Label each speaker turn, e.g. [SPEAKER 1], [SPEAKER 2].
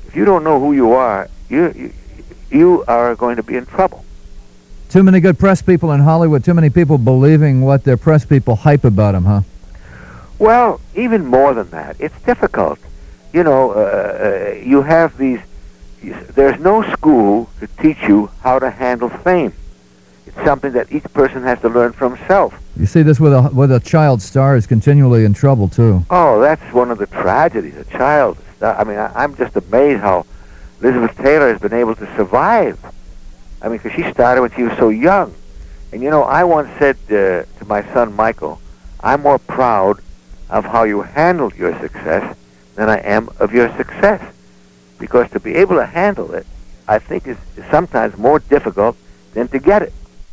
[SPEAKER 1] if you don't know who you are, you are going to be in trouble.
[SPEAKER 2] Too many good press people in Hollywood, too many people believing what their press people hype about them, huh?
[SPEAKER 1] Well, even more than that, it's difficult. You know, you have these... There's no school to teach you how to handle fame. It's something that each person has to learn for himself.
[SPEAKER 2] You see this with a child star is continually in trouble, too.
[SPEAKER 1] Oh, that's one of the tragedies. A child star. I mean, I'm just amazed how Elizabeth Taylor has been able to survive. I mean, because she started when she was so young. And, you know, I once said to my son, Michael, I'm more proud of how you handled your success than I am of your success. Because to be able to handle it, I think is sometimes more difficult than to get it.